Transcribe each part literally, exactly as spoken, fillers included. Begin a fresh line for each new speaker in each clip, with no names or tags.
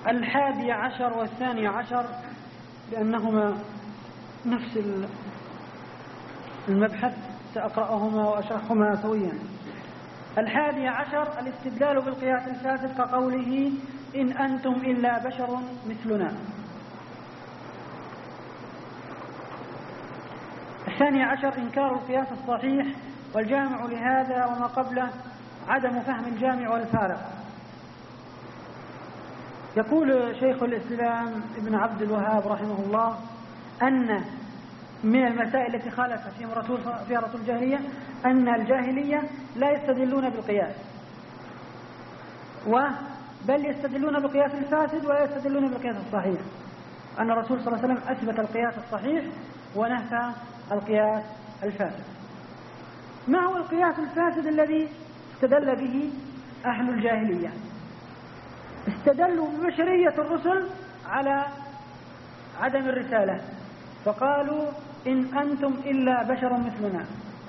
الحادي عشر والثاني عشر لأنهما نفس المبحث سأقرأهما وأشرحهما سويا. الحادي عشر الاستدلال بالقياس الفاسد كقوله إن أنتم إلا بشر مثلنا. الثاني عشر إنكار القياس الصحيح والجامع لهذا وما قبله عدم فهم الجامع والفارق. يقول شيخ الإسلام ابن عبد الوهاب رحمه الله أن من المسائل التي خالف فيها رسول فيها رسول الجاهلية أن الجاهلية لا يستدلون بالقياس، بل يستدلون بالقياس الفاسد ولا يستدلون بالقياس الصحيح. أن الرسول صلى الله عليه وسلم أثبت القياس الصحيح ونفى القياس الفاسد. ما هو القياس الفاسد الذي استدل به أهل الجاهلية؟ استدلوا ببشرية الرسل على عدم الرسالة، فقالوا إن أنتم إلا بشر مثلنا.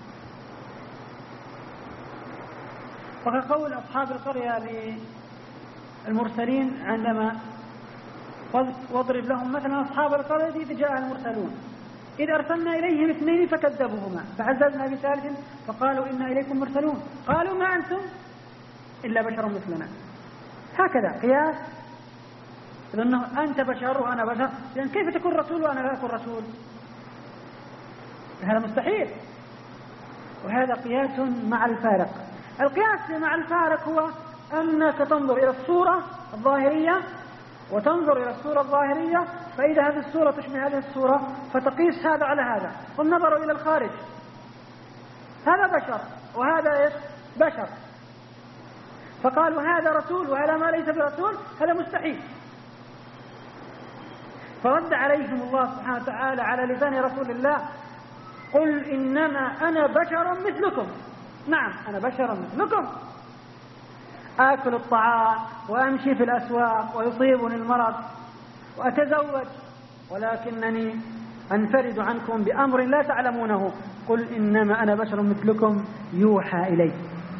وكقول أصحاب القرية للمرسلين عندما واضرب لهم مثلا أصحاب القرية إذ جاء المرسلون إذ أرسلنا إليهم اثنين فكذبوهما فعززنا بثالث فقالوا إنا إليكم مرسلون قالوا ما أنتم إلا بشر مثلنا. هكذا قياس، لأنه أنت بشر وأنا بشر، لأن كيف تكون رسول وأنا لا أكون رسول؟ هذا مستحيل. وهذا قياس مع الفارق. القياس مع الفارق هو أنك تنظر إلى الصورة الظاهرية وتنظر إلى الصورة الظاهرية، فإذا هذه الصورة تشبه هذه الصورة فتقيس هذا على هذا. والنظر إلى الخارج، هذا بشر وهذا إيش؟ بشر، فقالوا هذا رسول وهذا ما ليس برسول، هذا مستحيل. فرد عليهم الله سبحانه وتعالى على لسان رسول الله قل إنما أنا بشر مثلكم. نعم أنا بشر مثلكم، آكل الطعام وأمشي في الأسواق ويصيبني المرض وأتزوج، ولكنني أنفرد عنكم بأمر لا تعلمونه. قل إنما أنا بشر مثلكم يوحى إلي.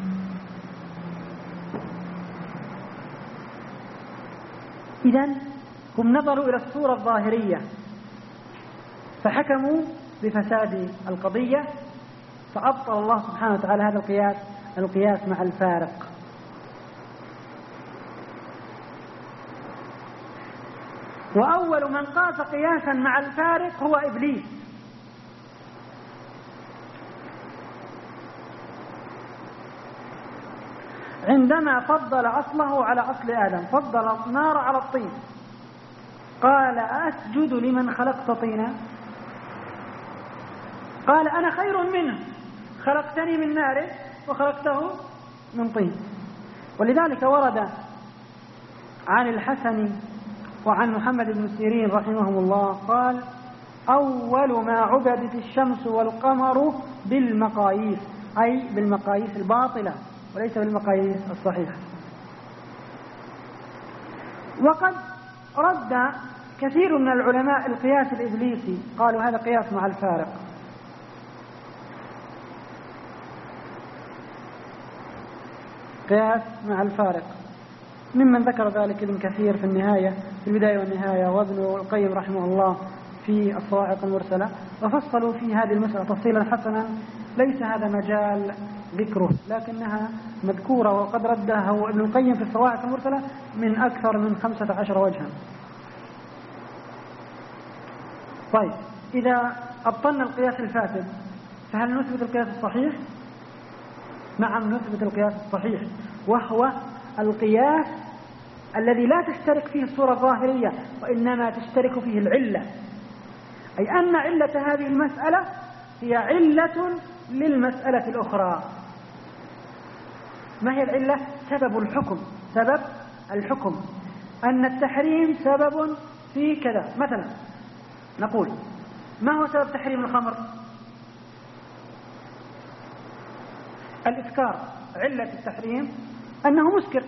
إذن هم نظروا إلى الصورة الظاهرية فحكموا بفساد القضية، فأبطل الله سبحانه وتعالى هذا القياس، القياس مع الفارق. وأول من قاس قياسا مع الفارق هو إبليس. عندما فضل أصله على أصل آدم، فضل النار على الطين، قال أسجد لمن خلقت طينا؟ قال أنا خير منه، خلقتني من نار وخلقته من طين. ولذلك ورد عن الحسن وعن محمد بن سيرين رحمهم الله قال أول ما عبدت الشمس والقمر بالمقاييس، أي بالمقاييس الباطلة وليس بالمقاييس الصحيحة. وقد رد كثير من العلماء القياس الإبليسي، قالوا هذا قياس مع الفارق. قياس مع الفارق ممن ذكر ذلك ابن كثير في النهاية في البداية والنهاية، وابن القيم رحمه الله في الصواعق المرسلة، وفصلوا في هذه المسألة تفصيلا حسنا ليس هذا مجال ذكره، لكنها مذكورة وقد ردها هو ابن القيم في الصواعق المرسلة من أكثر من خمسة عشر وجها. طيب إذا أبطلنا القياس الفاسد فهل نثبت القياس الصحيح؟ نعم نثبت القياس الصحيح، وهو القياس الذي لا تشترك فيه الصورة الظاهرية وإنما تشترك فيه العلة، أي أن علة هذه المسألة هي علة للمسألة الأخرى. ما هي العلة؟ سبب الحكم، سبب الحكم أن التحريم سبب في كذا. مثلا نقول ما هو سبب تحريم الخمر؟ الإسكار. علة التحريم أنه مسكر.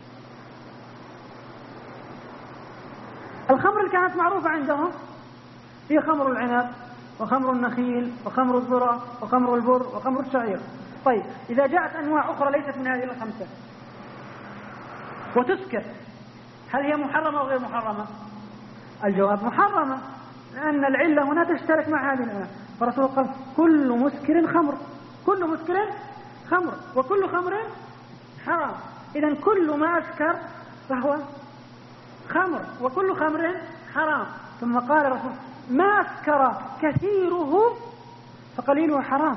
الخمر اللي كانت معروفة عندهم هي خمر العنب وخمر النخيل وخمر الذرة وخمر البر وخمر الشعير. طيب إذا جاءت أنواع أخرى ليست من هذه الخمسة وتسكر، هل هي محرمة أو غير محرمة؟ الجواب محرمة، لأن العلة هنا تشترك مع هذه العلة. فالرسول قال كل مسكر خمر، كل مسكر خمر، وكل خمر حرام. إذن كل ما أسكر فهو خمر، وكل خمر حرام. ثم قال الرسول ما أسكر كثيره فقليله حرام.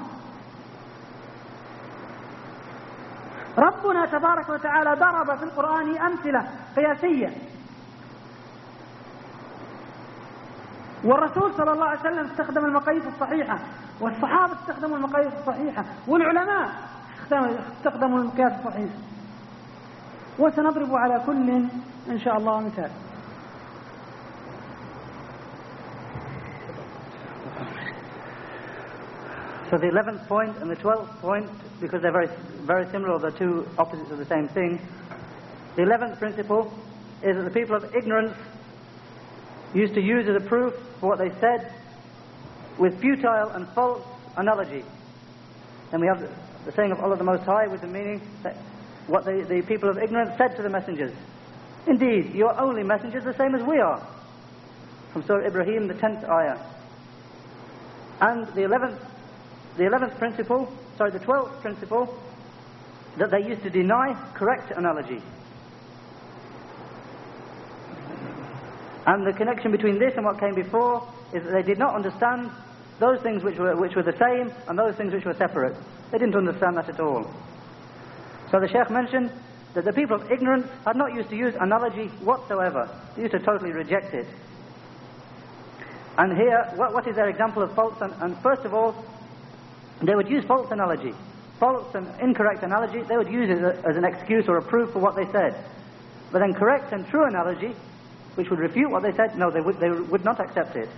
ربنا تبارك وتعالى ضرب في القرآن أمثلة قياسية، والرسول صلى الله عليه وسلم استخدم المقاييس الصحيحة، والصحابة استخدموا المقاييس الصحيحة، والعلماء استخدموا المقياس الصحيح، وسنضرب على كل إن شاء الله مثال.
So the eleventh point and the twelfth point, because they're very, very similar, they're two opposites of the same thing. The eleventh principle is that the people of ignorance used to use as a proof for what they said with futile and false analogy. And we have the, the saying of Allah the Most High with the meaning that what the, the people of ignorance said to the messengers. Indeed, you are only messengers the same as we are. From Surah Ibrahim, the tenth ayah. And the eleventh The eleventh principle, sorry, the twelfth principle, that they used to deny correct analogy. And the connection between this and what came before is that they did not understand those things which were, which were the same and those things which were separate. They didn't understand that at all. So the Shaykh mentioned that the people of ignorance had not used to use analogy whatsoever. They used to totally reject it. And here, what, what is their example of false? And, and first of all, they would use false analogy, false and incorrect analogy. They would use it as an excuse or a proof for what they said. But then correct and true analogy, which would refute what they said, no, they would, they would not accept it.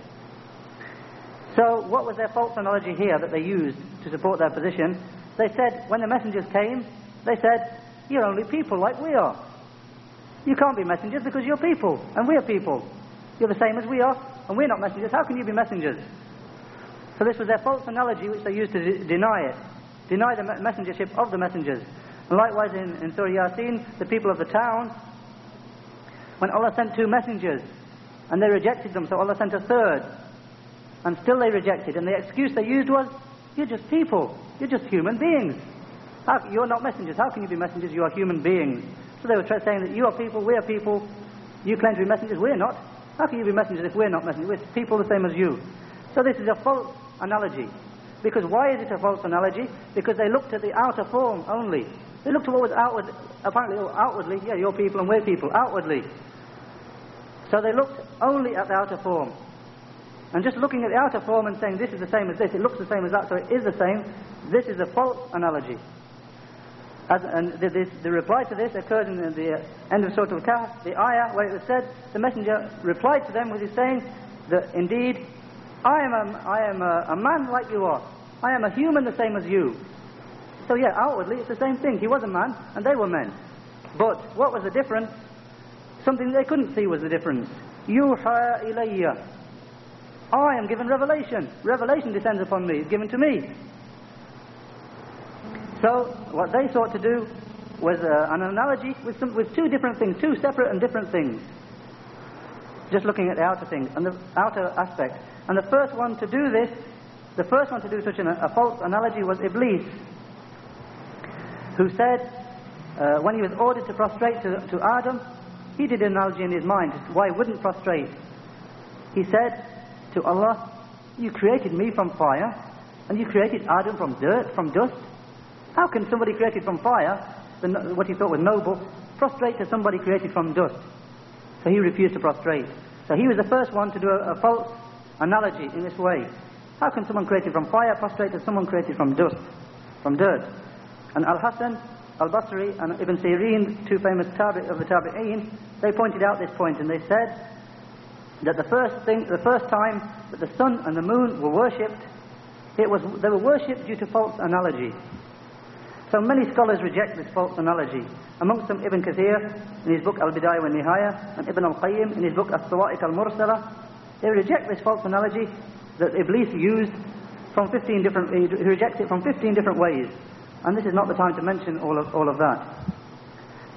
So what was their false analogy here that they used to support their position? They said, when the messengers came, they said, you're only people like we are. You can't be messengers because you're people, and we're people. You're the same as we are, and we're not messengers. How can you be messengers? So this was their false analogy which they used to de- deny it, deny the messengership of the messengers. And likewise in, in Surah Yasin, the people of the town, when Allah sent two messengers and they rejected them, so Allah sent a third, and still they rejected. And the excuse they used was, you're just people, you're just human beings. How, you're not messengers, how can you be messengers? You are human beings. So they were tra- saying that you are people, we are people, you claim to be messengers, we're not. How can you be messengers if we're not messengers? We're people the same as you. So this is a false analogy. Because why is it a false analogy? Because they looked at the outer form only. They looked at what was outward, apparently outwardly, yeah, you're people and we're people, outwardly. So they looked only at the outer form. And just looking at the outer form and saying this is the same as this, it looks the same as that, so it is the same, this is a false analogy. As, and the, the, the reply to this occurs in the, the end of Surah Al-Kahf, the ayah where it was said, the messenger replied to them with his saying that indeed, I am, a, I am a, a man like you are. I am a human the same as you. So yeah, outwardly it's the same thing. He was a man and they were men. But what was the difference? Something they couldn't see was the difference. Yuha ilayya. I am given revelation. Revelation descends upon me. It's given to me. So what they sought to do was uh, an analogy with, some, with two different things, two separate and different things. Just looking at the outer things and the outer aspect. And the first one to do this, the first one to do such an, a false analogy was Iblis, who said, uh, when he was ordered to prostrate to, to Adam, he did an analogy in his mind, why he wouldn't prostrate. He said to Allah, you created me from fire, and you created Adam from dirt, from dust. How can somebody created from fire, the, what he thought was noble, prostrate to somebody created from dust? So he refused to prostrate. So he was the first one to do a, a false analogy in this way. How can someone created from fire prostrate to someone created from dust, from dirt? And Al-Hasan, Al-Basri and Ibn Sirin, two famous tabi' of the Tabi'een, they pointed out this point and they said that the first thing, the first time that the sun and the moon were worshipped, it was they were worshipped due to false analogy. So many scholars reject this false analogy. Amongst them Ibn Kathir in his book Al-Bidayah wa Nihaya, and Ibn Al-Qayyim in his book As-Sawa'iq Al-Mursala. They reject this false analogy that Iblis used from fifteen different, he rejects it from fifteen different ways. And this is not the time to mention all of, all of that. So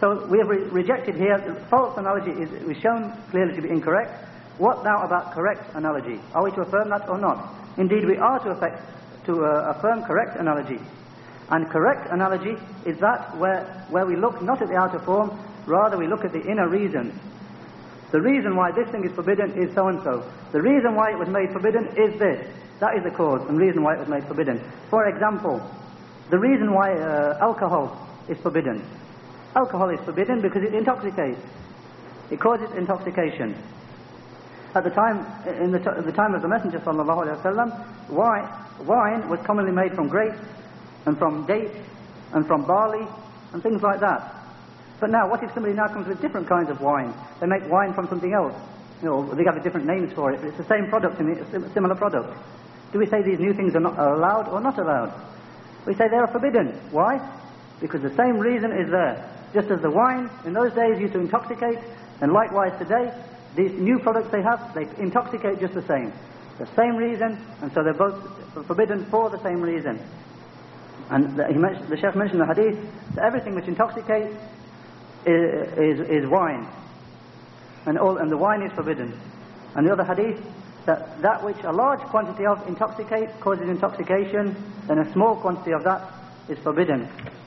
So we have re- rejected here, false analogy is, is shown clearly to be incorrect. What now about correct analogy? Are we to affirm that or not? Indeed, we are to, affect, to uh, affirm correct analogy. And correct analogy is that where, where we look not at the outer form, rather we look at the inner reason. The reason why this thing is forbidden is so-and-so. The reason why it was made forbidden is this. That is the cause and reason why it was made forbidden. For example, the reason why uh, alcohol is forbidden. Alcohol is forbidden because it intoxicates. It causes intoxication. At the time, in the, t- the time of the Messenger sallallahu alaihi wasallam, wine, wine was commonly made from grapes and from dates and from barley and things like that. But now, what if somebody now comes with different kinds of wine? They make wine from something else. You know, they have different names for it, but it's the same product and a similar product. Do we say these new things are not are allowed or not allowed? We say they are forbidden. Why? Because the same reason is there. Just as the wine in those days used to intoxicate, and likewise today, these new products they have, they intoxicate just the same. The same reason, and so they're both forbidden for the same reason. And the, he mentioned, the Shaykh mentioned the hadith that everything which intoxicates is, is, is wine. And, all, and the wine is forbidden. And the other hadith, that that which a large quantity of intoxicates causes intoxication, then a small quantity of that is forbidden.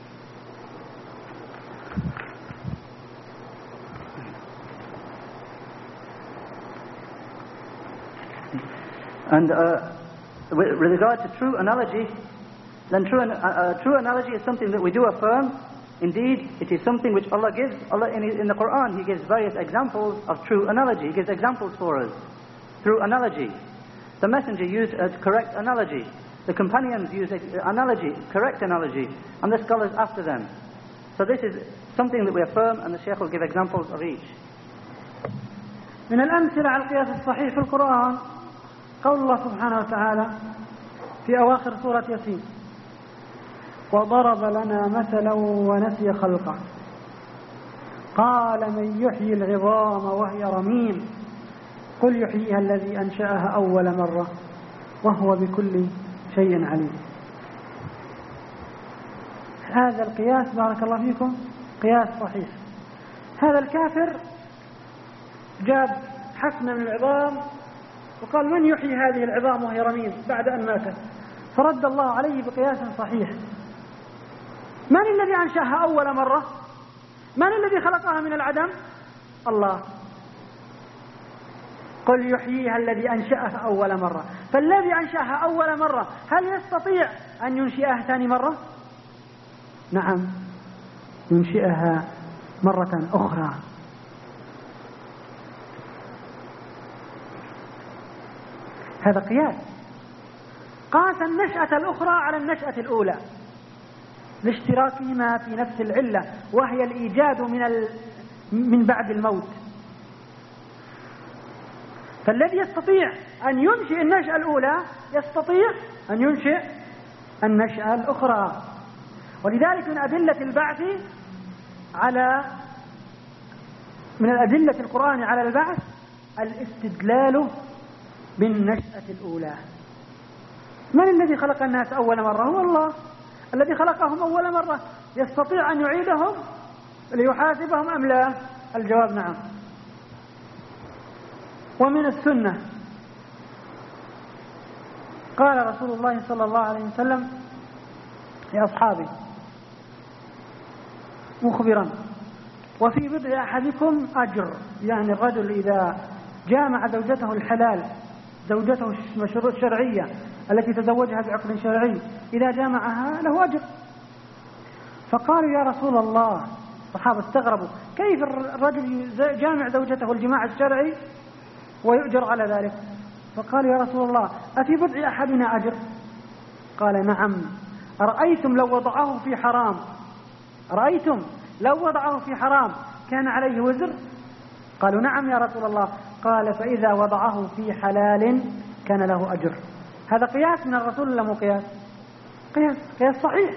And uh, with regard to true analogy, then true, uh, uh, true analogy is something that we do affirm. Indeed, it is something which Allah gives. Allah in, in the Quran, He gives various examples of true analogy. He gives examples for us through analogy. The Messenger used a correct analogy. The companions used analogy, correct analogy, and the scholars after them. So this is something that we affirm, and the Shaykh will give examples of each.
من الأمثلة على القياس الصحيح في القرآن قول الله سبحانه وتعالى في أواخر سورة ياسين: وضرب لنا مثلا ونسي خلقه قال من يحيي العظام وهي رميم قل يحييها الذي أنشأها أول مرة وهو بكل شيء عليم. هذا القياس بارك الله فيكم قياس صحيح. هذا الكافر جاب حفنة من العظام وقال من يحيي هذه العظام وهي رميم بعد أن ماتت، فرد الله عليه بقياس صحيح. من الذي أنشأها أول مرة؟ من الذي خلقها من العدم؟ الله. قل يحييها الذي أنشأها أول مرة. فالذي أنشأها أول مرة هل يستطيع أن ينشئها ثاني مرة؟ نعم، ينشئها مرة أخرى. هذا قياس. قاس النشأة الأخرى على النشأة الأولى لاشتراكهما في نفس العلة وهي الإيجاد من ال... من بعد الموت. فالذي يستطيع أن ينشئ النشأة الأولى يستطيع أن ينشئ النشأة الأخرى. ولذلك من أدلة البعث على من الأدلة القرآن على البعث الاستدلال بالنشأة الأولى. من الذي خلق الناس أول مرة؟ هو الله الذي خلقهم أول مرة. يستطيع أن يعيدهم ليحاسبهم أم لا؟ الجواب نعم. ومن السنة قال رسول الله صلى الله عليه وسلم لأصحابه مخبرا: وفي بضع أحدكم أجر، يعني الرجل إذا جامع زوجته الحلال، زوجته الشرعية التي تزوجها بعقد شرعي، إذا جامعها له أجر. فقالوا يا رسول الله، الصحابة استغربوا كيف الرجل جامع زوجته الجماع الشرعي ويؤجر على ذلك؟ فقالوا يا رسول الله أفي بضع أحدنا أجر؟ قال نعم. أرأيتم لو وضعه في حرام أرأيتم لو وضعه في حرام كان عليه وزر؟ قالوا نعم يا رسول الله. قال فإذا وضعه في حلال كان له أجر. هذا قياس من الرسول ولا مو قياس؟ قياس قياس صحيح.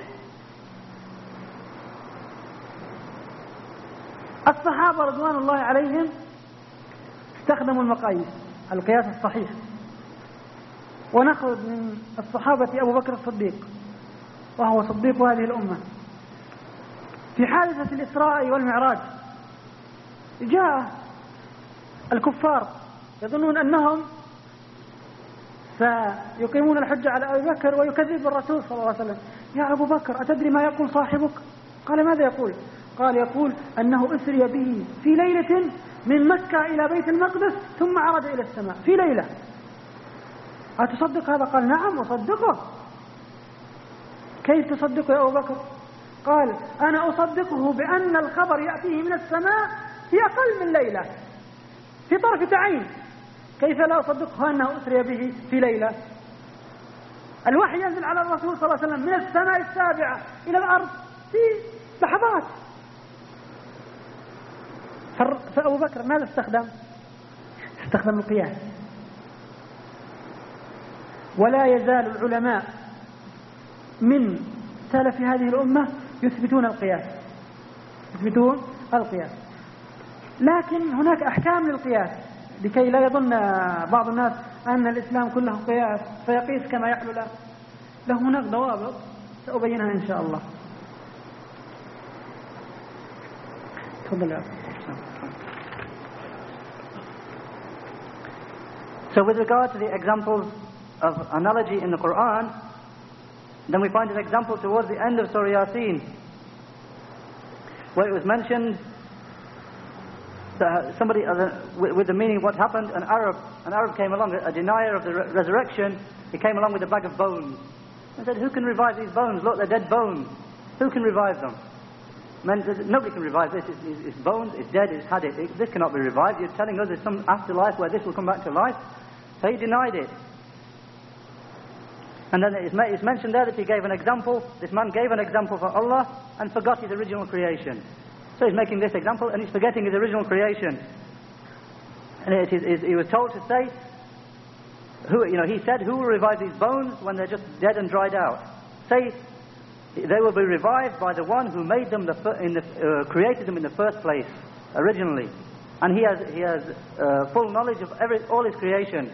الصحابة رضوان الله عليهم استخدموا المقاييس القياس الصحيح. ونأخذ من الصحابة أبو بكر الصديق وهو صديق هذه الأمة في حادثة الإسراء والمعراج جاء الكفار يظنون أنهم سيقيمون الحجة على أبي بكر ويكذب الرسول صلى الله عليه وسلم. يا أبو بكر أتدري ما يقول صاحبك؟ قال ماذا يقول؟ قال يقول أنه أسري به في ليلة من مكة إلى بيت المقدس ثم عرج إلى السماء في ليلة. أتصدق هذا؟ قال نعم أصدقه. كيف تصدقه يا أبو بكر؟ قال أنا أصدقه بأن الخبر يأتيه من السماء في أقل من ليلة في طرفة عين. كيف لا أصدقه أنه أسري به في ليلة؟ الوحي ينزل على الرسول صلى الله عليه وسلم من السماء السابعة إلى الأرض في لحظات. فأبو بكر ماذا استخدم؟ استخدم القياس. ولا يزال العلماء من سلف هذه الأمة يثبتون القياس يثبتون القياس لكن هناك أحكام للقياس لكي لا يظن بعض الناس أن الإسلام كله قياس فيقيس كما يحلو له. له هناك ضوابط سأبينها إن شاء الله. تفضل يا
So with regard to the examples of analogy in the Quran, then we find an example towards the end of Surah Yasin, where it was mentioned that somebody, uh, with, with the meaning of what happened, an Arab, an Arab came along, a denier of the re- resurrection. He came along with a bag of bones and said, "Who can revive these bones? Look, they're dead bones. Who can revive them?" Man said, "Nobody can revive this. It's, it's, it's bones. It's dead. It's had it. it. This cannot be revived. You're telling us there's some afterlife where this will come back to life." So he denied it. And then it's, it's mentioned there that he gave an example. This man gave an example for Allah and forgot his original creation. So he's making this example and he's forgetting his original creation. And it is, it, he was told to say, who, you know, he said, "Who will revive these bones when they're just dead and dried out?" Say, they will be revived by the one who made them, the, in the, uh, created them in the first place, originally. And he has, he has uh, full knowledge of every, all his creation.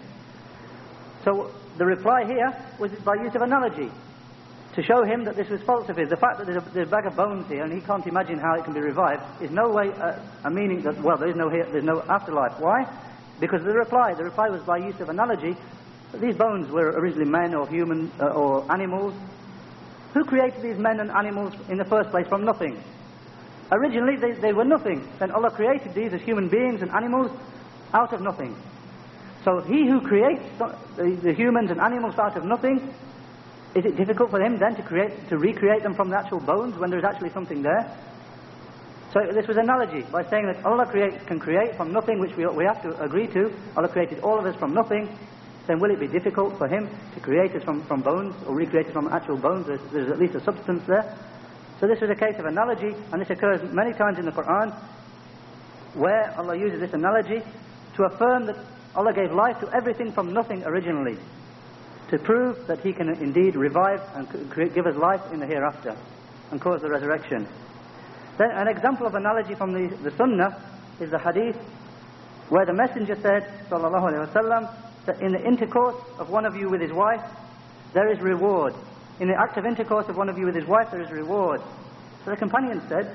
So the reply here was by use of analogy, to show him that this was false of his. The fact that there's a, there's a bag of bones here and he can't imagine how it can be revived is no way a, a meaning that, well, there is no here, there's no afterlife. Why? Because of the reply. The reply was by use of analogy. These bones were originally men or human uh, or animals. Who created these men and animals in the first place from nothing? Originally they, they were nothing. Then Allah created these as human beings and animals out of nothing. So he who creates the, the humans and animals out of nothing, is it difficult for him then to create, to recreate them from the actual bones when there's actually something there? So this was analogy by saying that Allah create, can create from nothing, which we, we have to agree to. Allah created all of us from nothing. Then will it be difficult for him to create us from, from bones or recreate us from actual bones? There's, there's at least a substance there. So this was a case of analogy, and this occurs many times in the Quran where Allah uses this analogy to affirm that Allah gave life to everything from nothing originally, to prove that He can indeed revive and give us life in the hereafter and cause the resurrection. Then an example of analogy from the, the Sunnah is the hadith where the Messenger said, sallallahu alaihi wasallam, that in the intercourse of one of you with his wife, there is reward. In the act of intercourse of one of you with his wife, there is reward. So the companion said,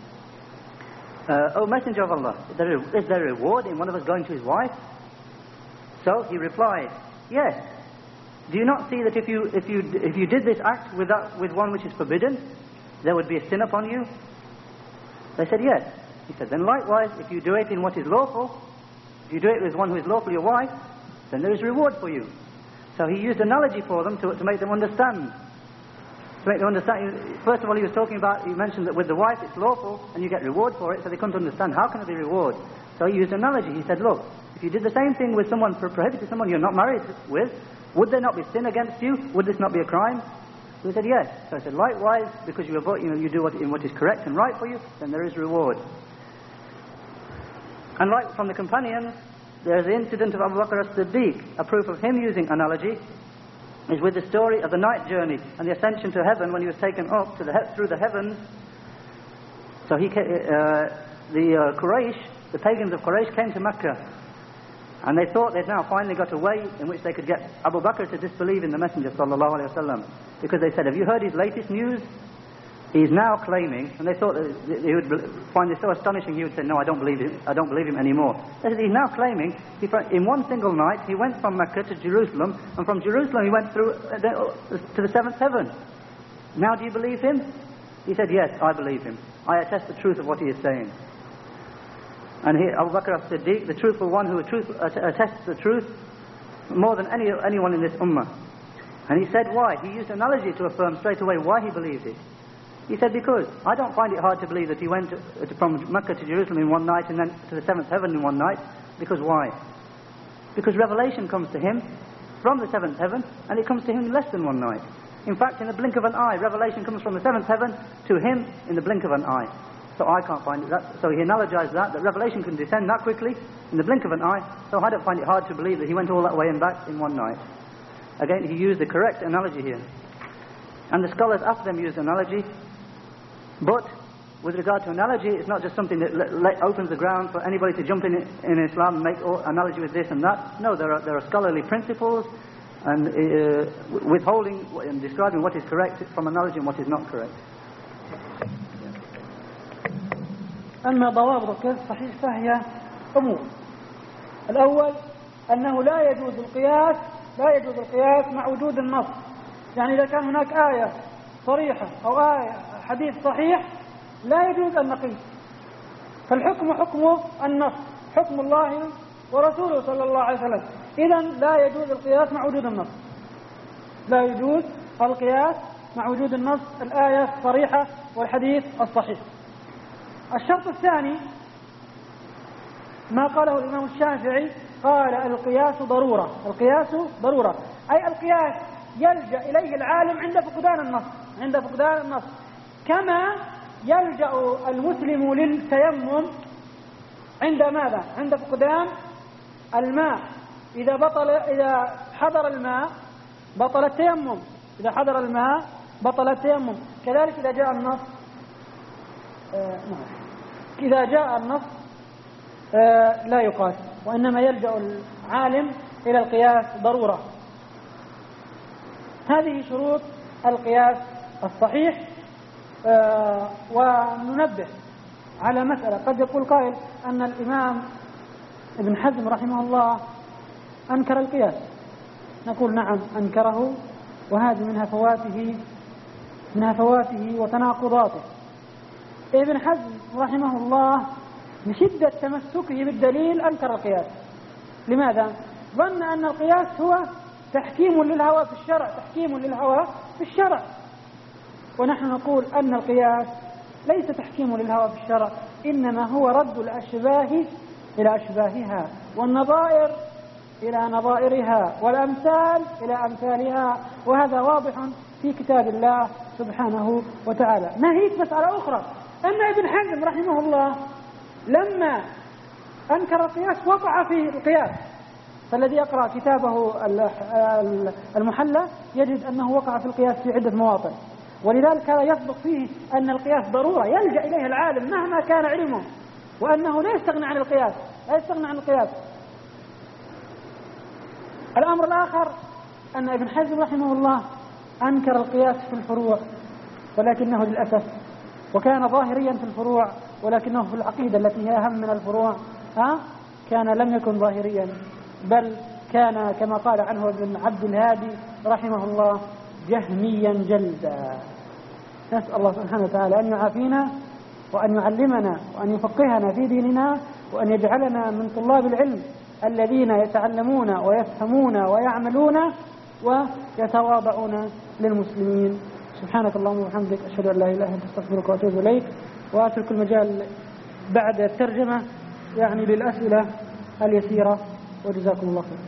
uh, "O Messenger of Allah, is there, a, is there a reward in one of us going to his wife?" So he replied, "Yes. Do you not see that if you if you if you did this act with that, with one which is forbidden, there would be a sin upon you?" They said, "Yes." He said, "Then likewise, if you do it in what is lawful, if you do it with one who is lawful your wife, then there is reward for you." So he used analogy for them to, to make them understand. To make them understand. First of all, he was talking about, he mentioned that with the wife it's lawful and you get reward for it, so they couldn't understand how can it be reward. So he used analogy. He said, "Look, if you did the same thing with someone, prohibited someone you're not married with, would there not be sin against you? Would this not be a crime?" So he said, "Yes." So I said, "Likewise, because you avoid, you know, you do what in what is correct and right for you, then there is reward." And right from the companions, there is the incident of Abu Bakr as-Siddiq. A proof of him using analogy is with the story of the night journey and the ascension to heaven when he was taken up to the he- through the heavens. So he, uh, the uh, Quraysh, the pagans of Quraysh came to Mecca, and they thought they'd now finally got a way in which they could get Abu Bakr to disbelieve in the Messenger sallallahu alaihi wasallam, because they said, "Have you heard his latest news? He's now claiming, and they thought that he would find this so astonishing, he would say, no, I don't believe him, I don't believe him anymore. He's now claiming, he, in one single night, he went from Mecca to Jerusalem, and from Jerusalem he went through to the seventh heaven. Now do you believe him? He said, yes, I believe him. I attest the truth of what he is saying. And he, Abu Bakr as-Siddiq, the truthful one who truth, attests the truth more than any, anyone in this ummah. And he said why? He used analogy to affirm straight away why he believed it. He said, because I don't find it hard to believe that he went to, to, from Mecca to Jerusalem in one night and then to the seventh heaven in one night. Because why? Because revelation comes to him from the seventh heaven, and it comes to him in less than one night. In fact, in the blink of an eye, revelation comes from the seventh heaven to him in the blink of an eye. So I can't find it. That, so he analogized that, that revelation can descend that quickly in the blink of an eye, so I don't find it hard to believe that he went all that way and back in one night. Again, he used the correct analogy here. And the scholars after them used analogy. But with regard to analogy, it's not just something that le- le- opens the ground for anybody to jump in in Islam and make analogy with this and that. No, there are there are scholarly principles and uh, withholding and describing what is correct from analogy and what is not correct.
أما ضوابط القياس الصحيح فهي أمور. الأول أنه لا يجوز القياس لا يجوز القياس مع وجود النص. يعني إذا كان هناك آية صريحة أو آية حديث صحيح لا يجوز أن نقيس. فالحكم حكم النص، حكم الله ورسوله صلى الله عليه وسلم. إذن لا يجوز القياس مع وجود النص. لا يجوز القياس مع وجود النص، الآية الصريحة والحديث الصحيح. الشرط الثاني ما قاله الإمام الشافعي، قال القياس ضرورة. القياس ضرورة أي القياس يلجأ إليه العالم عند فقدان النص، عند فقدان النص، كما يلجأ المسلم للتيمم عند ماذا؟ عند فقدان الماء. إذا بطل إذا حضر الماء بطل التيمم، إذا حضر الماء بطل التيمم. كذلك إذا جاء النص آه إذا جاء النص آه لا يقاس، وإنما يلجأ العالم إلى القياس ضرورة. هذه شروط القياس الصحيح. آه وننبه على مسألة، قد يقول قائل أن الإمام ابن حزم رحمه الله أنكر القياس. نقول نعم أنكره، وهذه منها فواته منها فواته وتناقضاته. ابن حزم رحمه الله بشدة تمسكه بالدليل أنكر القياس. لماذا؟ ظن أن القياس هو تحكيم للهوى في الشرع، تحكيم للهوى في الشرع. ونحن نقول أن القياس ليس تحكيم للهوى في الشرع، إنما هو رد الأشباه إلى أشباهها، والنظائر إلى نظائرها، والأمثال إلى أمثالها، وهذا واضح في كتاب الله سبحانه وتعالى. ناهيك مسألة أخرى، أن ابن حزم رحمه الله لما أنكر القياس وقع في القياس. فالذي يقرأ كتابه المحلى يجد أنه وقع في القياس في عدة مواطن، ولذلك هذا يصدق فيه أن القياس ضرورة يلجأ إليه العالم مهما كان علمه، وأنه لا يستغني عن القياس، لا يستغني عن القياس. الأمر الآخر أن ابن حزم رحمه الله أنكر القياس في الفروع، ولكنه للأسف وكان ظاهريا في الفروع، ولكنه في العقيدة التي هي أهم من الفروع ها كان لم يكن ظاهريا، بل كان كما قال عنه ابن عبد الهادي رحمه الله جهميا جلدا. نسأل الله سبحانه وتعالى أن يعافينا وأن يعلمنا وأن يفقهنا في ديننا، وأن يجعلنا من طلاب العلم الذين يتعلمون ويفهمون ويعملون ويتواضعون للمسلمين. سبحانك اللهم وبحمدك، أشهد أن لا إله إلا أنت، أستغفرك وأتوب إليك. وأترك المجال بعد الترجمة يعني للأسئلة اليسيرة، وجزاكم الله خير.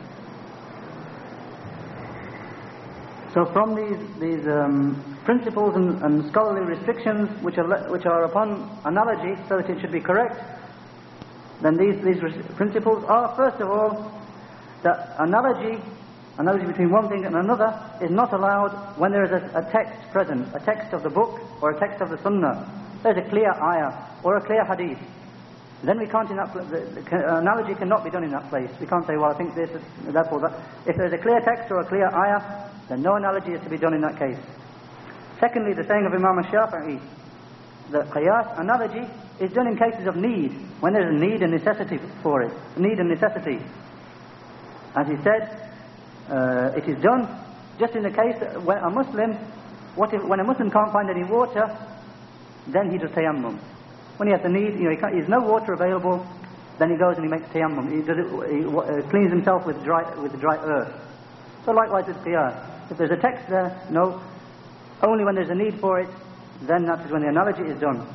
So from these, these um, principles and, and scholarly restrictions which are, which are upon analogy so that it should be correct, then these, these principles are, first of all, that analogy, analogy between one thing and another is not allowed when there is a, a text present, a text of the book or a text of the sunnah. There's a clear ayah or a clear hadith. Then we can't, in that, the, the analogy cannot be done in that place. We can't say, well, I think this is, therefore that. If there's a clear text or a clear ayah, then no analogy is to be done in that case. Secondly, the saying of Imam al-Shafi'i, the qiyas, analogy, is done in cases of need, when there is a need and necessity for it. Need and necessity. As he said, uh, it is done just in the case when a Muslim, what if, when a Muslim can't find any water, then he does tayammum. When he has the need, you know, he can't, there's no water available, then he goes and he makes tayammum. He, does it, he uh, cleans himself with dry, with the dry earth. So likewise with qiyas. If there's a text there, no, only when there's a need for it, then that is when the analogy is done.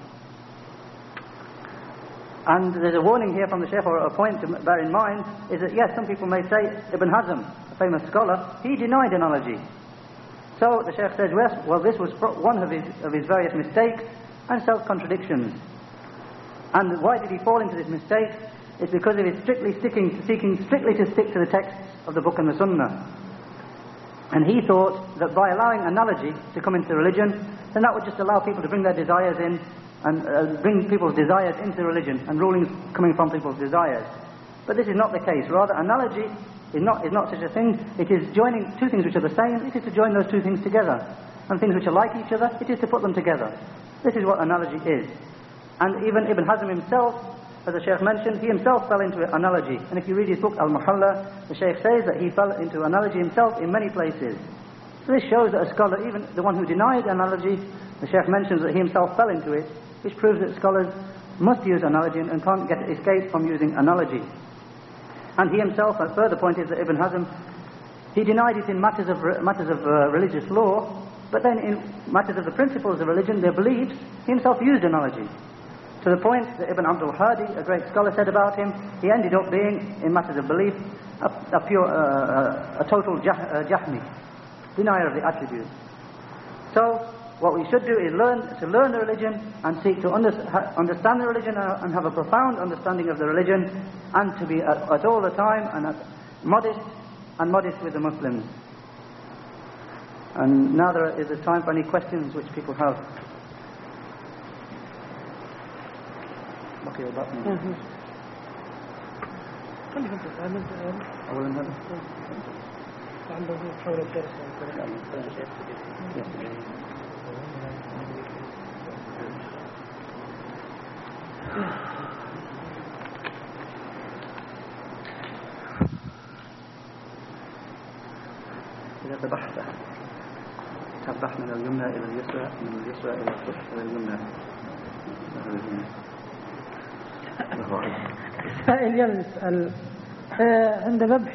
And there's a warning here from the Shaykh, or a point to bear in mind, is that yes, some people may say, Ibn Hazm, a famous scholar, he denied analogy. So the Shaykh says, yes, well, this was one of his, of his various mistakes and self-contradictions. And why did he fall into this mistake? It's because of his strictly sticking, seeking strictly to stick to the texts of the book and the Sunnah. And he thought that by allowing analogy to come into religion, then that would just allow people to bring their desires in and uh, bring people's desires into religion and rulings coming from people's desires. But this is not the case. Rather, analogy is not, is not such a thing. It is joining two things which are the same. It is to join those two things together. And things which are like each other, it is to put them together. This is what analogy is. And even Ibn Hazm himself, as the Shaykh mentioned, he himself fell into analogy. And if you read his book, Al-Muhalla, the Shaykh says that he fell into analogy himself in many places. So this shows that a scholar, even the one who denied analogy, the Shaykh mentions that he himself fell into it, which proves that scholars must use analogy and can't get escape from using analogy. And he himself, a further point is that Ibn Hazm, he denied it in matters of matters of uh, religious law, but then in matters of the principles of religion, their beliefs, he himself used analogy. To the point that Ibn Abdul Hadi, a great scholar, said about him, he ended up being, in matters of belief, a, a pure, uh, a total jah, uh, Jahmi, denier of the attributes. So, what we should do is learn to learn the religion and seek to under, ha, understand the religion uh, and have a profound understanding of the religion, and to be at, at all the time and at modest and modest with the Muslims. And now there is a time for any questions which people have. بقي بقى
خليهم تتعلم
أولا هذا
عنده حول الدرس
إذا تبحث تبحث من اليمنى إلى اليسرى، من اليسرى إلى اليمنى.
السائل يسأل عند ذبح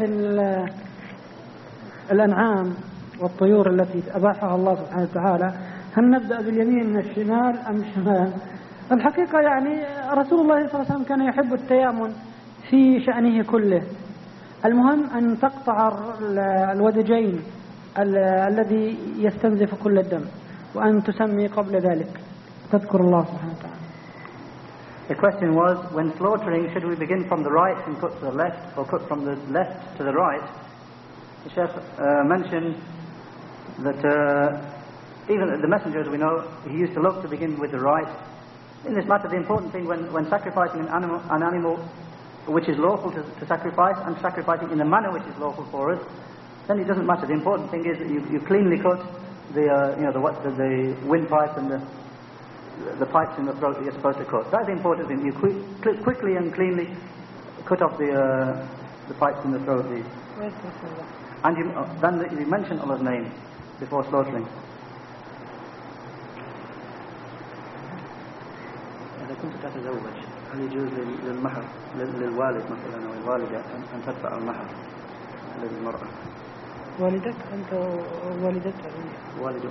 الأنعام والطيور التي أباحها الله سبحانه وتعالى، هل نبدأ باليمين من الشمال أم الشمال؟ الحقيقة يعني رسول الله صلى الله عليه وسلم كان يحب التيامن في شأنه كله. المهم أن تقطع الودجين الذي يستنزف كل الدم، وأن تسمي قبل ذلك تذكر الله سبحانه وتعالى.
The question was, when slaughtering, should we begin from the right and cut to the left, or cut from the left to the right? The Shaykh uh, mentioned that uh, even the Messenger, as we know, he used to love to begin with the right. In this matter, the important thing when, when sacrificing an animal, an animal which is lawful to, to sacrifice, and sacrificing in the manner which is lawful for us, then it doesn't matter. The important thing is that you, you cleanly cut the, uh, you know, the, the, the windpipe and the the pipes in the throat that you're supposed to cut. That's the important thing. You quick, quickly and cleanly cut off the uh, the pipes in the throat. The, and you, uh, then the, you mention Allah's name before slaughtering. إذا كنت تتزوج هل يجوز للمهر للوالد مثلا أو الوالدة أن تدفع المهر للمرأة؟
والدك أنت والدتك؟
والدك.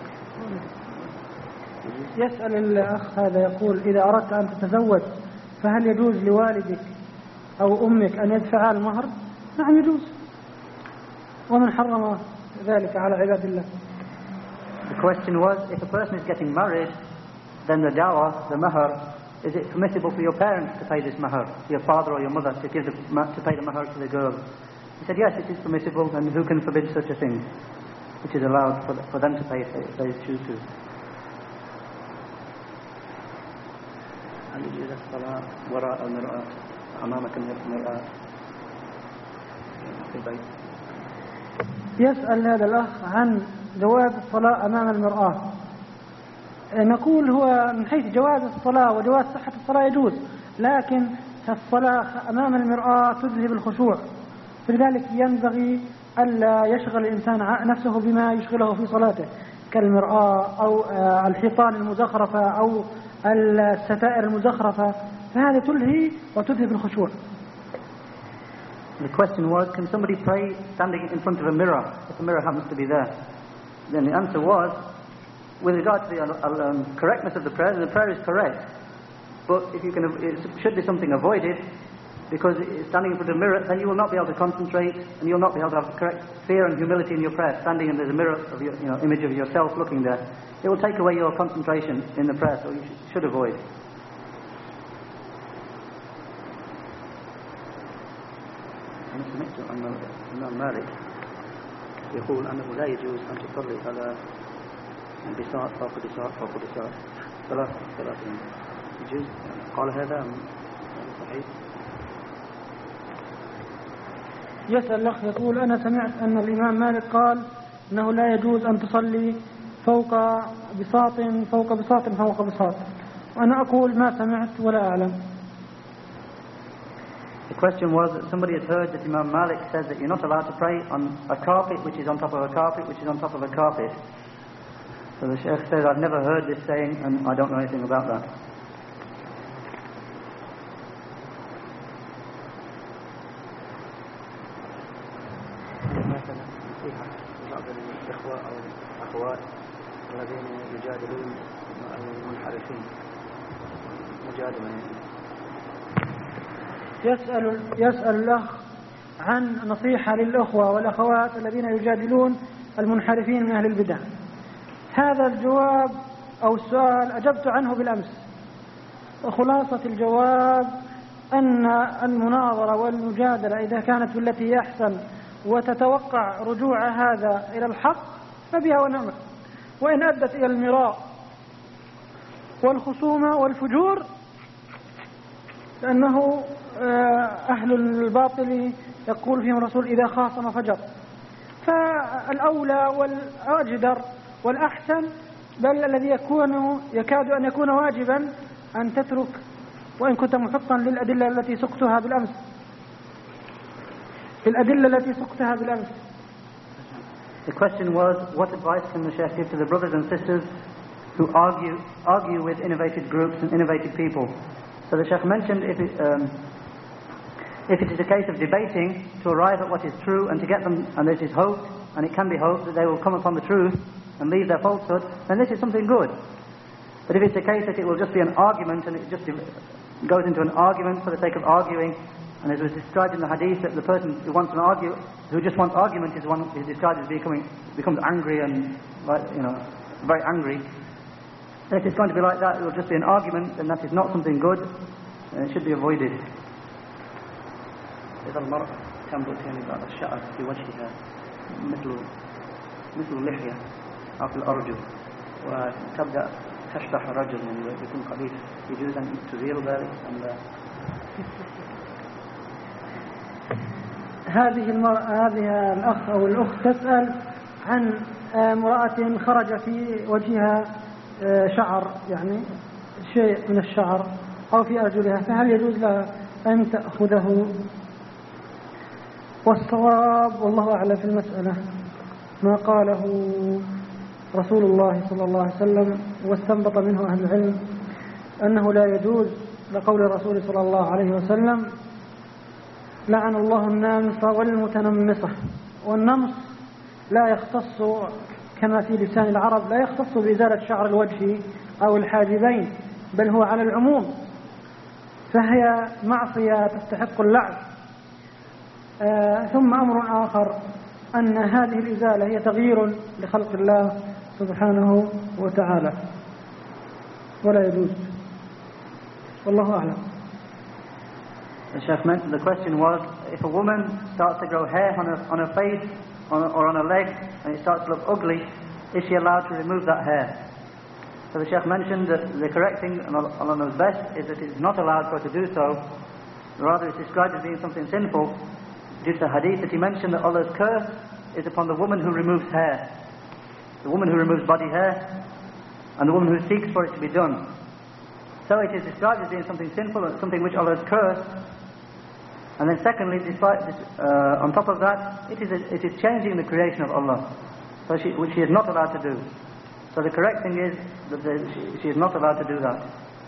يسأل الأخ هذا يقول إذا أردت أن تتزوج فهل يجوز لوالدك أو أمك أن يدفع المهر؟ نعم يجوز. ومن حرم ذلك على عباد الله.
The question was, if a person is getting married, then the dawah, the mahar, is it permissible for your parents to pay this mahar, your father or your mother to give the, to pay the mahar to the girl? He said yes, it is permissible, and who can forbid such a thing? It is allowed for, for them to pay if they, if they choose to. هل يجوز الصلاة وراء المرأة أمامك المرأة في البيت؟
يسأل هذا الأخ عن جواز الصلاة أمام المرأة نقول هو من حيث جواز الصلاة وجواز صحة الصلاة يجوز، لكن الصلاة أمام المرآة تذهب الخشوع، فلذلك ينبغي ألا يشغل الإنسان نفسه بما يشغله في صلاته كالمرآة أو الحيطان المزخرفة أو الستائر المزخرفة، فهذا تلهي وتذهب الخشوع.
The question was, can somebody pray standing in front of a mirror if the mirror happens to be there? Then the answer was, with regard to the um, correctness of the prayer, the prayer is correct. But if you can, it should be something avoided, because standing in front of a mirror, then you will not be able to concentrate, and you will not be able to have the correct fear and humility in your prayer. Standing and there's a mirror of your, you know, image of yourself looking there, it will take away your concentration in the prayer, so you sh- should avoid.
أنا سمعت أن الإمام مالك يقول أنه لا يجوز أن تصلي على بساط فوق بساط فوق بساط ثلاث ثلاث يجوز، قال هذا صحيح؟
يسأل الأخ يقول أنا سمعت أن الإمام مالك قال أنه لا يجوز أن تصلي فوق بساط فوق بساط فوق بساط، وأنا أقول ما سمعت ولا أعلم.
The question was that somebody had heard that Imam Malik says that you're not allowed to pray on a carpet which is on top of a carpet which is on top of a carpet. So the Sheikh says, I've never heard this saying and I don't know anything about that.
مثلا نصيحة لبعض الإخوة أو الأخوات الذين يجادلون المنحرفين مجادلة يعني.
يسأل يسأل الأخ عن نصيحة للأخوة والأخوات الذين يجادلون المنحرفين من أهل البدع. هذا الجواب أو السؤال أجبت عنه بالأمس، وخلاصة الجواب أن المناظرة والمجادلة إذا كانت بالتي أحسن وتتوقع رجوع هذا إلى الحق فبها ونعمت، وإن أدت إلى المراء والخصومة والفجور لأنه أهل الباطل يقول فيهم الرسول إذا خاصم فجر، فالأولى والأجدر والأحسن بل الذي يكون يكاد أن يكون واجبا أن تترك وإن كنت محطا للأدلة التي سقتها بالأمس الأدلة التي سقتها بالأمس.
The question was, what advice can the Shaykh give to the brothers and sisters who argue argue with innovated groups and innovated people? So the Shaykh mentioned if it, um, if it is a case of debating to arrive at what is true and to get them, and this is hoped, and it can be hoped that they will come upon the truth and leave their falsehood, then this is something good. But if it's a case that it will just be an argument and it just goes into an argument for the sake of arguing, and as was described in the hadith that the person who wants an argue, who just wants argument is one who is described as becoming becomes angry and like you know very angry. And if it's going to be like that, it will just be an argument, and that is not something good, and it should be avoided.
إذا المرأة تنبت يعني بعض الشعر في وجهها مثل مثل اللحية أو في الأرجل وتبدأ تشبح الرجل يعني يكون قبيح، يجوز أن تزيل ذلك أم لا؟
هذه المرأة هذه الأخ أو الأخت تسأل عن امرأة خرج في وجهها شعر يعني شيء من الشعر أو في أرجلها، فهل يجوز لها أن تأخذه؟ والصواب والله أعلم في المسألة ما قاله رسول الله صلى الله عليه وسلم واستنبط منه أهل العلم أنه لا يجوز، لقول الرسول صلى الله عليه وسلم لعن الله النامصة والمتنمصة. والنمص لا يختص كما في لسان العرب لا يختص بإزالة شعر الوجه أو الحاجبين، بل هو على العموم، فهي معصية تستحق اللعن. آه ثم أمر آخر أن هذه الإزالة هي تغيير لخلق الله سبحانه وتعالى ولا يجوز، والله أعلم.
The Sheikh mentioned, the question was, if a woman starts to grow hair on her, on her face on, or on her leg and it starts to look ugly, is she allowed to remove that hair? So the Sheikh mentioned that the correct thing, and Allah knows best, is that it's not allowed for her to do so. Rather it's described as being something sinful due to the hadith that he mentioned that Allah's curse is upon the woman who removes hair. The woman who removes body hair, and the woman who seeks for it to be done. So it is described as being something sinful, something which Allah has cursed. And then secondly, despite this, uh, on top of that, it is, a, it is changing the creation of Allah, so she, which she is not allowed to do. So the correct thing is that the, she, she is not allowed to do that.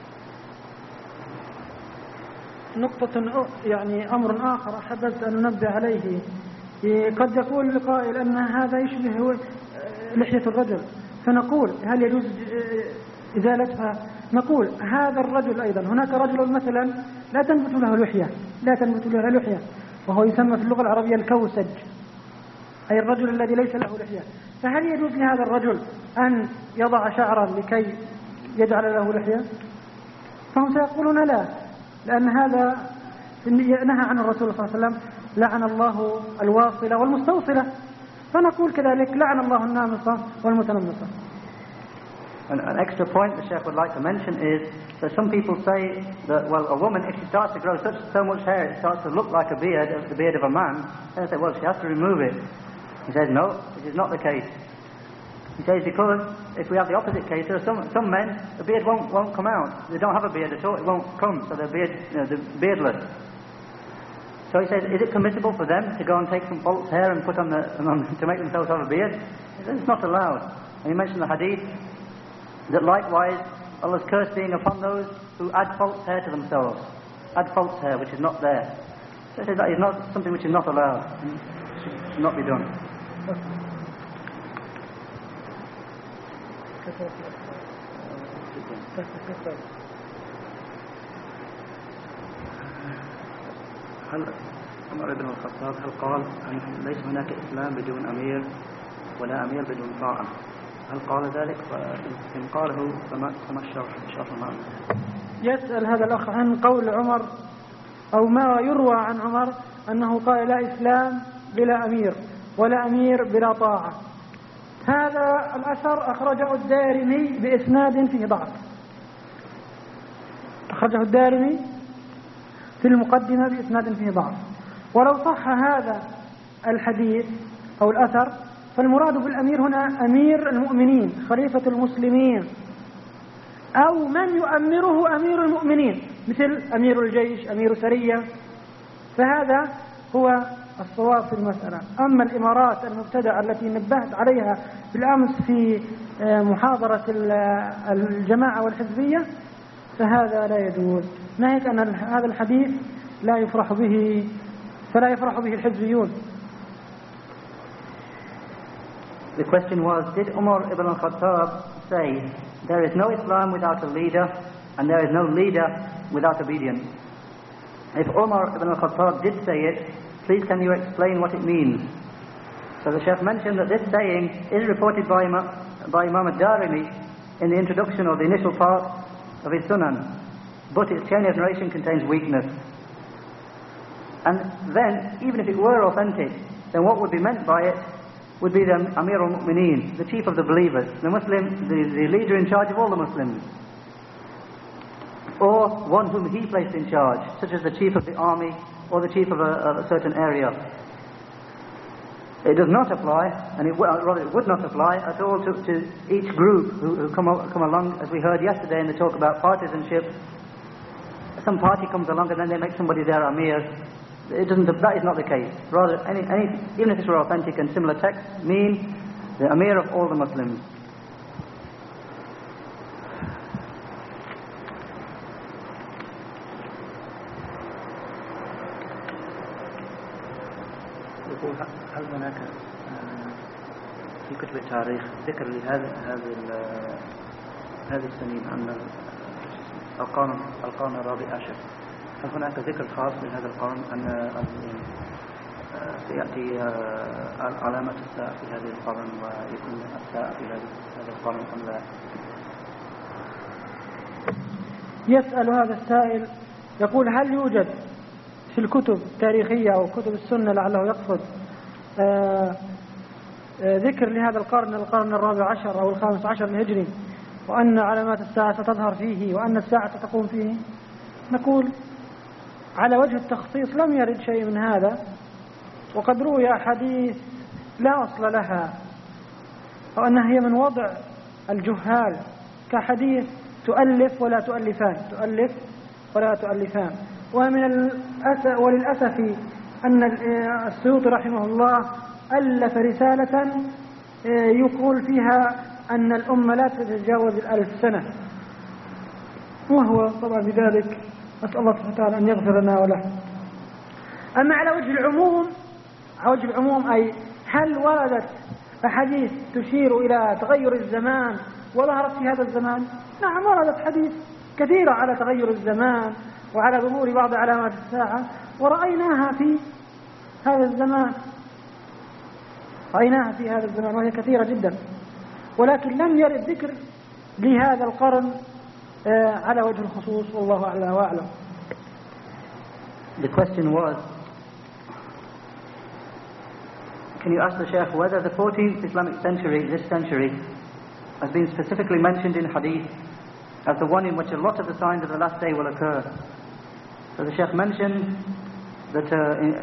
نقطة يعني أمر آخر أحببت أن ننبه عليه. قد يقول القائل أن هذا يشبه لحية الرجل، فنقول هل يجوز إزالتها؟ نقول هذا الرجل أيضا، هناك رجل مثلا لا تنبت له لحية، لا تنبت له لحية، وهو يسمى في اللغة العربية الكوسج، أي الرجل الذي ليس له لحية. فهل يجوز لهذا الرجل أن يضع شعرا لكي يجعل له لحية؟ فهم سيقولون لا، لأن هذا نهى عن الرسول صلى الله عليه وسلم لعن الله الواصلة والمستوصلة، فنقول كذلك لعن الله النامصة والمتنمصة.
An, an extra point the Sheikh would like to mention is that some people say that, well, a woman, if she starts to grow such so much hair, it starts to look like a beard, the beard of a man, then they say, well, she has to remove it. He says, no, this is not the case. He says, because if we have the opposite case, there are some, some men, the beard won't, won't come out. They don't have a beard at all, it won't come, so they're, beard, you know, they're beardless. So he says, is it permissible for them to go and take some false hair and put on the, on, to make themselves have a beard? He says, it's not allowed. And he mentioned the hadith, that likewise, Allah's curse being upon those who add false hair to themselves. Add false hair, which is not there. So he says that is not something which is not allowed, and should not be done.
هل عمر بن الخطاب هل قال أن ليس هناك إسلام بدون أمير ولا أمير بدون طاعة؟ هل قال ذلك؟ فإن قاله فما الشرح إن شاء الله؟
يسأل هذا الأخ عن قول عمر أو ما يروى عن عمر أنه قال لا إسلام بلا أمير ولا أمير بلا طاعة. هذا الأثر أخرجه الدارمي بإسناد فيه ضعف، أخرجه الدارمي في المقدمة بإسناد فيه ضعف. ولو صح هذا الحديث أو الأثر فالمراد بالأمير هنا أمير المؤمنين، خليفة المسلمين، أو من يؤمره أمير المؤمنين مثل أمير الجيش، أمير سرية، فهذا هو الصواب في المسألة. أما الإمارات المبتدعة التي نبهت عليها بالأمس في محاضرة الجماعة والحزبية فهذا لا يجوز، ناهيك أن هذا الحديث لا يفرح به، فلا يفرح به الحزبيون.
The question was, did Umar ibn al-Khattab say, there is no Islam without a leader, and there is no leader without obedience? If Umar ibn al-Khattab did say it, please can you explain what it means? So the Shaykh mentioned that this saying is reported by Imam, by Imam al-Darimi in the introduction or the initial part of his Sunan, but its chain of narration contains weakness. And then, even if it were authentic, then what would be meant by it would be the Amir al-Mu'mineen, the chief of the believers, the Muslim, the, the leader in charge of all the Muslims, or one whom he placed in charge, such as the chief of the army or the chief of a, of a certain area. It does not apply, and it, rather it would not apply at all to, to each group who, who come, come along, as we heard yesterday in the talk about partisanship. Some party comes along and then they make somebody their Amir. It doesn't, that is not the case. Rather, any, any, even if this were authentic and similar texts, mean the Amir of all the Muslims.
يقول هل هناك في كتب التاريخ ذكر لهذا هذه هذه السنين أن القرن القرن الرابع عشر، هل هناك ذكر خاص لهذا القرن أن سيأتي علامة الساعة في هذه القرن ويكون الساعة في هذا القرن أم لا؟
يسأل هذا السائل يقول هل يوجد في الكتب التاريخية أو كتب السنة لعله يقصد آآ آآ ذكر لهذا القرن القرن الرابع عشر أو الخامس عشر الهجري وأن علامات الساعة ستظهر فيه وأن الساعة ستقوم فيه؟ نقول على وجه التخصيص لم يرد شيء من هذا، وقد روي أحاديث لا أصل لها وأنها هي من وضع الجهال كحديث تؤلف ولا تؤلفان، تؤلف ولا تؤلفان. ومن الأسف وللأسف أن السيوطي رحمه الله ألف رسالة يقول فيها أن الأمة لا تتجاوز الألف سنة، وهو طبعا بذلك نسأل الله سبحانه وتعالى أن يغفر لنا وله. أما على وجه العموم، على وجه العموم أي هل وردت أحاديث تشير إلى تغير الزمان وظهرت في هذا الزمان؟ نعم، وردت حديث كثيرة على تغير الزمان وعلى ظهور بعض علامات الساعة، ورأيناها في هذا الزمان، رأيناها في هذا الزمان وهي كثيرة جدا، ولكن لم يرد ذكر لهذا القرن على وجه الخصوص، والله أعلى وأعلم.
The question was, can you ask the Shaykh whether the fourteenth Islamic century, this century, has been specifically mentioned in Hadith as the one in which a lot of the signs of the last day will occur? So the Shaykh mentioned that uh, in,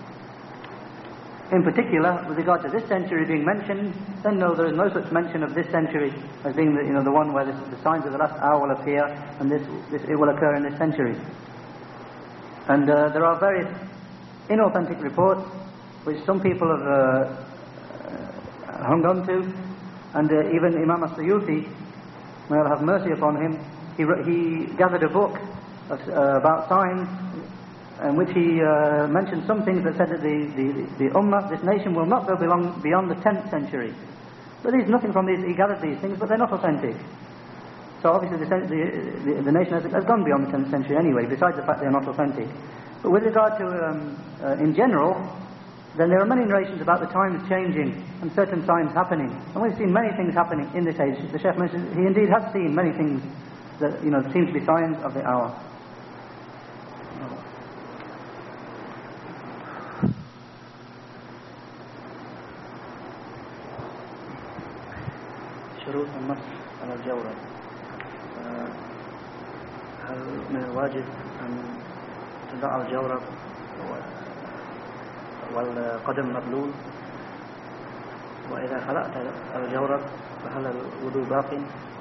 in particular, with regard to this century being mentioned, then no, there is no such mention of this century as being the, you know, the one where this, the signs of the last hour will appear, and this, this it will occur in this century. And uh, there are various inauthentic reports which some people have uh, uh, hung on to, and uh, even Imam as-Suyuti, may Allah have mercy upon him, he, he gathered a book of, uh, about signs in which he uh, mentioned some things that said that the, the, the Ummah, this nation, will not go belong, beyond the tenth century. But there's nothing from these, he gathered these things, but they're not authentic. So obviously the, the, the nation has, has gone beyond the tenth century anyway, besides the fact they are not authentic. But with regard to, um, uh, in general, then there are many narrations about the times changing and certain signs happening. And we've seen many things happening in this age. The Shaykh mentioned he indeed has seen many things that, you know, seem to be signs of the hour.
شروط النص على الجورب، هل من الواجب أن تضع الجورب والقدم مبلول؟ وإذا خلعت الجورب فهل الوضوء باق؟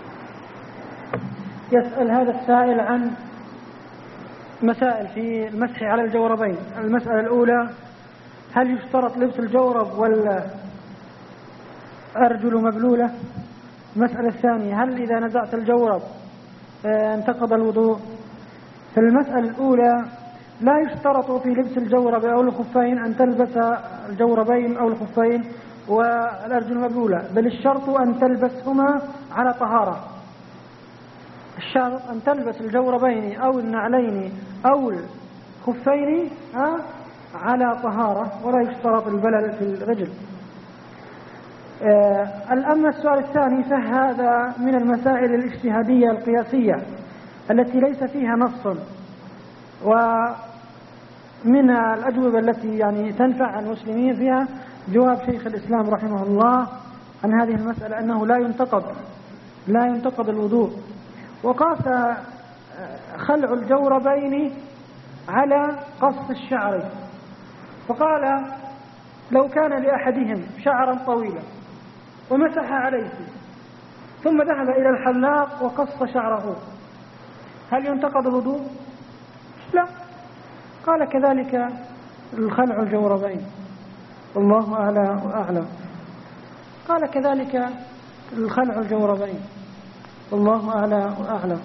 يسأل هذا السائل عن مسائل في المسح على الجوربين. المسألة الأولى، هل يشترط لبس الجورب والأرجل مبلولة؟ المسألة الثانية، هل إذا نزعت الجورب انتقض الوضوء؟ في المسألة الأولى لا يشترط في لبس الجورب أو الخفين أن تلبس الجوربين أو الخفين والأرجل مبلولة، بل الشرط أن تلبسهما على طهارة. الشرط أن تلبس الجوربين أو النعلين أو الخفين على طهارة، ولا يشترط البلل في الرجل. أما السؤال الثاني فهذا من المسائل الاجتهادية القياسية التي ليس فيها نص، ومن الأجوبة التي يعني تنفع المسلمين فيها جواب شيخ الإسلام رحمه الله عن هذه المسألة أنه لا ينتقض لا ينتقض الوضوء، وقاس خلع الجوربين على قص الشعر، فقال لو كان لأحدهم شعرا طويلا ومسح عليه ثم ذهب إلى الحلاق وقص شعره هل ينتقض الوضوء؟ لا. قال كذلك الخلع الجوربين، والله أعلى وأعلم. قال كذلك الخلع الجوربين، والله أعلى وأعلم.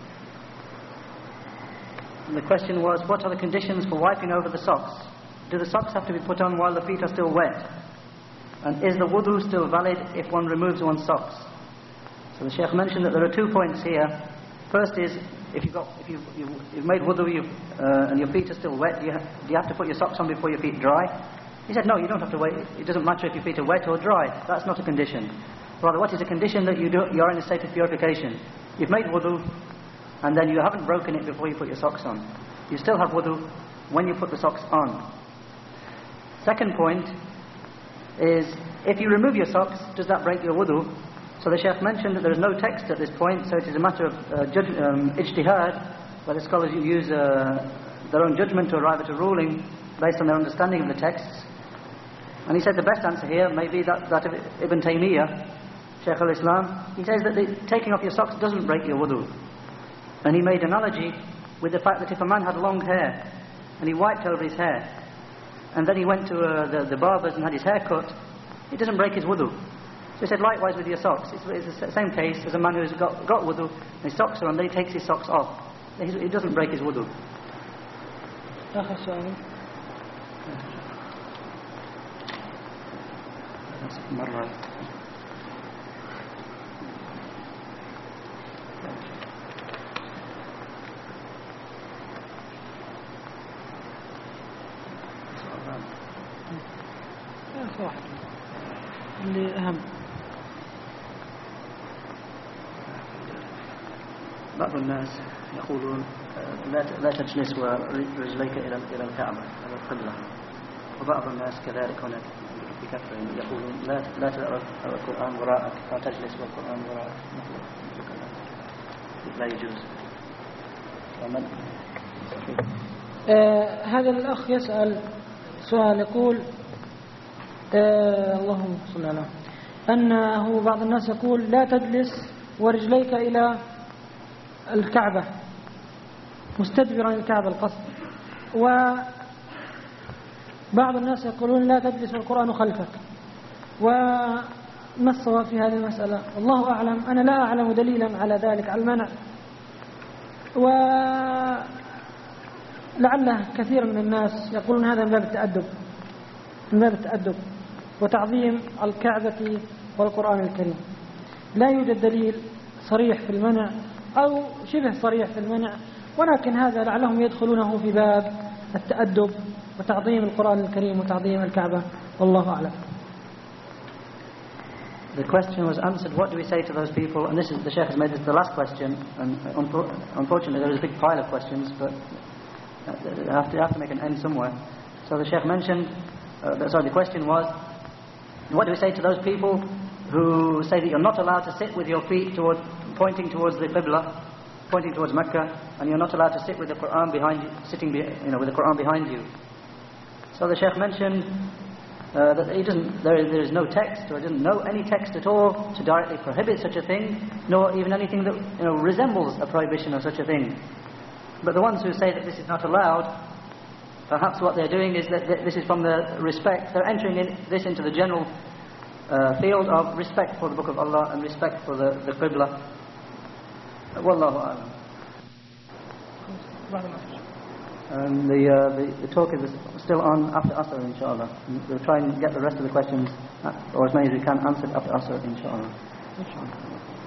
The question was, what are the conditions for wiping over the socks? Do the socks have to be put on while the feet are still wet? And is the wudu still valid if one removes one's socks? So the Shaykh mentioned that there are two points here. First is, if you've, got, if you've, you've, you've made wudu you've, uh, and your feet are still wet, do you, have, do you have to put your socks on before your feet dry? He said, no, you don't have to wait. It doesn't matter if your feet are wet or dry. That's not a condition. Rather, what is a condition? That you do, you're in a state of purification. You've made wudu, and then you haven't broken it before you put your socks on. You still have wudu when you put the socks on. Second point is, if you remove your socks, does that break your wudu? So the Shaykh mentioned that there is no text at this point, so it is a matter of uh, judge, um, ijtihad, where the scholars use uh, their own judgment to arrive at a ruling based on their understanding of the texts. And he said the best answer here may be that, that of Ibn Taymiyyah. Shaykh al-Islam, he says that the taking off your socks doesn't break your wudu. And he made analogy with the fact that if a man had long hair and he wiped over his hair and then he went to uh, the, the barber's and had his hair cut, it doesn't break his wudu. So he said likewise with your socks. It's, it's the same case as a man who's got, got wudu and his socks are on, then he takes his socks off. It doesn't break his wudu.
آخر سؤال.
مرة
واحد اللي أهم.
بعض الناس يقولون لا لا تجلس ورجليك إلى إلى الكعبة إلى القبلة، وبعض الناس كذلك هناك بكثرة يقولون لا لا تقرأ القرآن وراءك أو تجلس والقرآن وراءك، لا يجوز.
آه هذا الأخ يسأل سؤال يقول آه اللهم صل على أنه بعض الناس يقول لا تجلس ورجليك إلى الكعبة مستدبرا الكعبة القصد، وبعض الناس يقولون لا تجلس والقرآن خلفك. وما الصواب في هذه المسألة؟ الله أعلم. أنا لا أعلم دليلا على ذلك على المنع، ولعله كثير من الناس يقولون هذا من باب التأدب من باب التأدب وتعظيم الكعبة والقرآن الكريم. لا يوجد دليل صريح في المنع أو شبه صريح في المنع، ولكن هذا لعلهم يدخلونه في باب التأدب وتعظيم القرآن الكريم وتعظيم الكعبة، والله أعلم.
The question was answered. What do we say to those people? And this is the Sheikh has made this the last question. And unfortunately, there is a big pile of questions, but I have to, I have to make an end somewhere. So the Sheikh mentioned. Uh, sorry, the question was, what do we say to those people who say that you're not allowed to sit with your feet toward, pointing towards the Qibla, pointing towards Mecca, and you're not allowed to sit with the Quran behind you, sitting, be, you know, with the Quran behind you? So the Sheikh mentioned. Uh, that he doesn't, there, is, there is no text, or he doesn't know any text at all to directly prohibit such a thing, nor even anything that you know resembles a prohibition of such a thing. But the ones who say that this is not allowed, perhaps what they're doing is that, that this is from the respect, they're entering in, this into the general uh, field of respect for the Book of Allah and respect for the, the Qibla. Wallahu a'lam. Um, the, uh, the the talk is still on after Asr, inshallah. We'll try and get the rest of the questions, or as many as we can, answered after Asr, inshallah.